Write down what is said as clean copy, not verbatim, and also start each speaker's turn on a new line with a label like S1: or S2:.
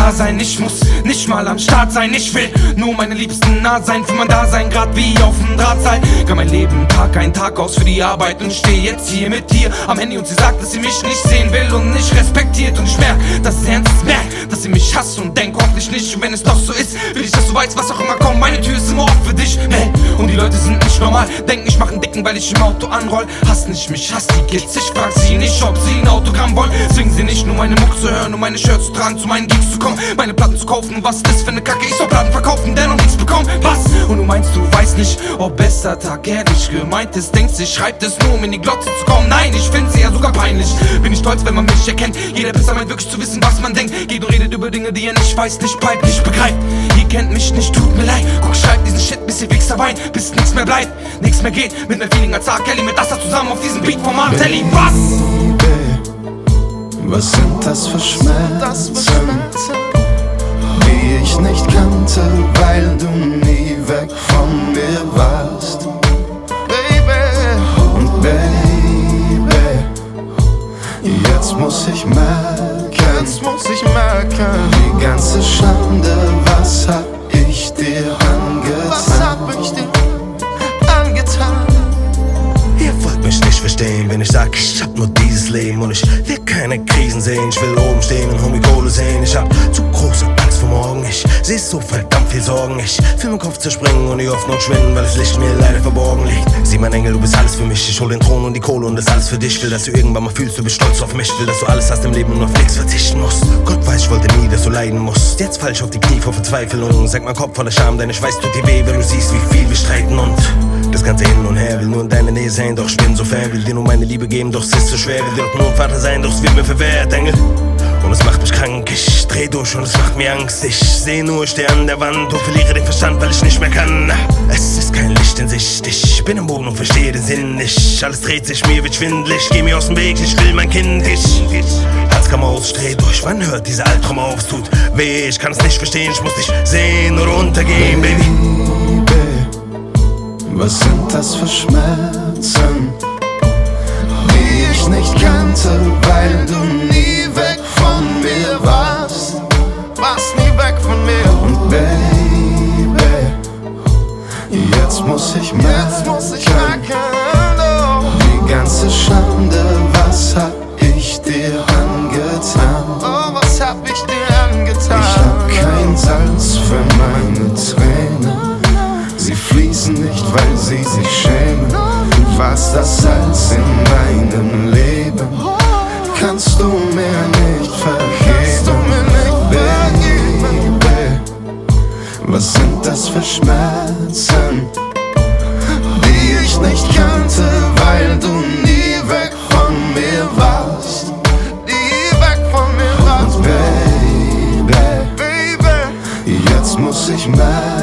S1: da sein. Ich muss nicht mal am Start sein. Ich will nur meine Liebsten nah sein. Für mein Dasein, grad wie auf dem Drahtseil. Kann mein Leben Tag ein, Tag aus für die Arbeit. Und ich stehe jetzt hier mit dir am Handy und sie sagt, dass sie mich nicht sehen will und nicht respektiert. Und ich merk, dass es ernst ist, merk, dass sie mich hasst und denkt hoffentlich nicht. Und wenn es doch so ist, will ich, dass du weißt, was auch immer kommt. Meine Tür ist immer offen für dich, hey. Und die Leute sind nicht normal, denken, ich mach einen Dicken, weil ich im Auto anroll. Hass nicht mich, hass die Kids. Ich frag sie nicht, ob sie ein Autogramm wollen. Zwingen sie nicht, nur meine Mucke zu hören, um meine Shirts zu tragen, zu meinen Gigs zu kommen, meine Platten zu kaufen. Was ist das für eine Kacke? Ich soll Platten verkaufen, dennoch nichts bekommen. Was? Und du meinst, du weißt nicht, ob bester Tag ehrlich gemeint ist. Denkst, ich schreib das nur, um in die Glotze zu kommen. Nein, ich find's eher sogar peinlich. Bin ich stolz, wenn man mich erkennt. Jeder Pisser meint wirklich zu wissen, was man denkt. Geht und redet über Dinge, die er nicht weiß, nicht peilt, nicht begreift. Ihr kennt mich nicht, tut mir leid. Guck, schreib diesen Shit, bis ihr Wichser weint, bis nichts mehr bleibt, nichts mehr geht. Mit mehr Feeling als R. Kelly, mit Asta zusammen auf diesem Beat vom Martelli. Was?
S2: Was sind das für Schmerzen, die ich nicht kannte, weil du nie weg von mir warst, Baby. Und Baby, jetzt muss ich merken, die ganze Schande, was hab ich dir angetan?
S3: Ihr wollt mich nicht verstehen, wenn ich sag, ich hab nur dieses Leben und ich will keine Krisen sehen. Ich will oben stehen und Homie Kohle sehen. Ich hab zu große Angst vor morgen. Ich seh so verdammt viel Sorgen. Ich fühl meinen Kopf zerspringen und die Hoffnung schwinden, weil das Licht mir leider verborgen liegt. Sieh, mein Engel, du bist alles für mich. Ich hol den Thron und die Kohle und das alles für dich. Will, dass du irgendwann mal fühlst, du bist stolz auf mich. Will, dass du alles hast im Leben und auf nichts verzichten musst. Gott weiß, ich wollte nie, dass du leiden musst. Jetzt fall ich auf die Knie vor Verzweiflung. Sag mein Kopf voller Scham, denn ich weiß, tut dir weh, wenn du siehst, wie viel wir streiten. Und das ganze hin und her will nur in deiner Nähe sein, doch ich bin so fern. Will dir nur meine Liebe geben, doch es ist so schwer. Will dir doch nur ein Vater sein, doch es wird mir verwehrt, Engel. Und es macht mich krank, ich dreh durch und es macht mir Angst. Ich seh nur, ich steh an der Wand und verliere den Verstand, weil ich nicht mehr kann. Es ist kein Licht in Sicht, ich bin am Boden und verstehe den Sinn nicht. Alles dreht sich, mir wird schwindelig, geh mir aus dem Weg, ich will mein Kind. Hals kam aus, ich dreh durch, wann hört dieser Albtraum auf? Es tut weh, ich kann es nicht verstehen, ich muss dich sehen oder untergehen, Baby.
S2: Was sind das für Schmerzen, die ich nicht kannte, weil du nie weg von mir warst, nie weg von mir. Und Baby, jetzt muss ich merken, die ganze Schande, was hab ich dir angetan? Oh, was hab ich dir angetan? Ich hab kein Salz für meine Tränen. Sie fließen nicht, weil sie sich schämen. Du warst das Salz in meinem Leben. Kannst du mir nicht vergeben, Baby? Was sind das für Schmerzen, die ich nicht kannte, weil du nie weg von mir warst, Und Baby, jetzt muss ich merken,